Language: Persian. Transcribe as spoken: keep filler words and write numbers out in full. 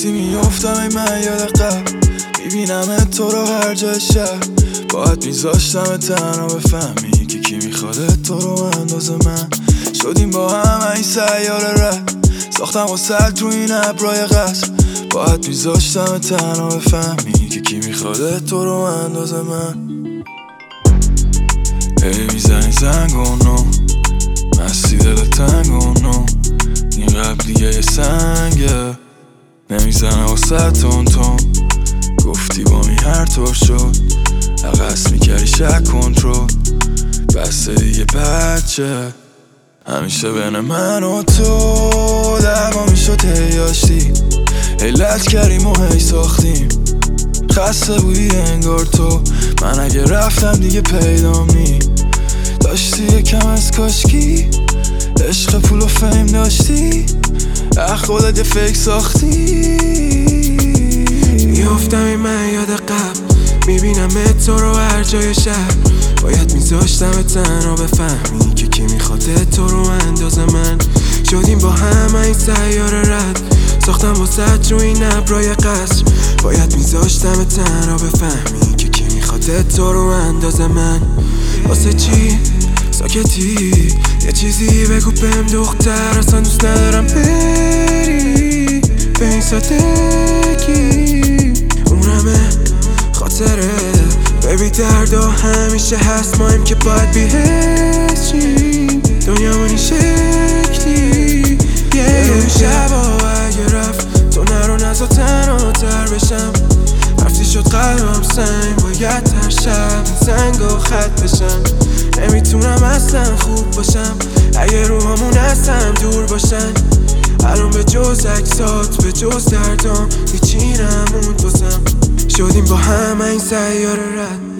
گفتی میافتم ای من یاد قبل، میبینم تو رو هر جای شهر. باید میذاشتم تنها بفهمی که کی میخواد تو رو اندازه من. شدیم با هم این سیاره رد، ساختم و سر تو این ابرای قصر. باید میذاشتم تنها بفهمی که کی میخواد تو رو اندازه من. ای میزنی زنگونو مستی دل تنگونو، این قبل دیگه یه سنگه نمیزنه واسه تون تون. گفتی با می هر طور شد عقص میکردی شک کنترل، بسته دیگه بچه همیشه بین من و تو دعوا میشد هی یاشتی، هی لج کردیم و هی ساختیم. خسته بودی انگار تو، من اگه رفتم دیگه پیدا می داشتی یکم از کاشکی. عشق پول و فیم داشتی، اخ خودت یه فیک ساختی. میافتم این من یاد قبل، میبینم تو رو هر جای شهر. باید میذاشتم تنها بفهمی که کی میخواد تو رو اندازه من. شدیم با هم این سیاره رد، ساختم با سد رو این ابرای قصر. باید میذاشتم تنها بفهمی که کی میخواد تو رو اندازه من. واسه چی ساکتی؟ یه چیزی بگو بهم دختر، اصلا دوست ندارم بری به این سادگی. عمرمه خاطره ببی دردا همیشه هست، مایم که باید بیهشیم دنیا منی شکلی. یه یه شبا اگه رفت تو نرو نزا تنها تر بشم. رفتی شد قلبم سنگ، باید هر شب این سنگا خط بشن. نمیتونم اصلا خوب باشم اگه روحامون اصلا دور باشن. الان به جز عکسات به جز دردام هیچی نموند بازم. شدیم با هم این سیاره رد،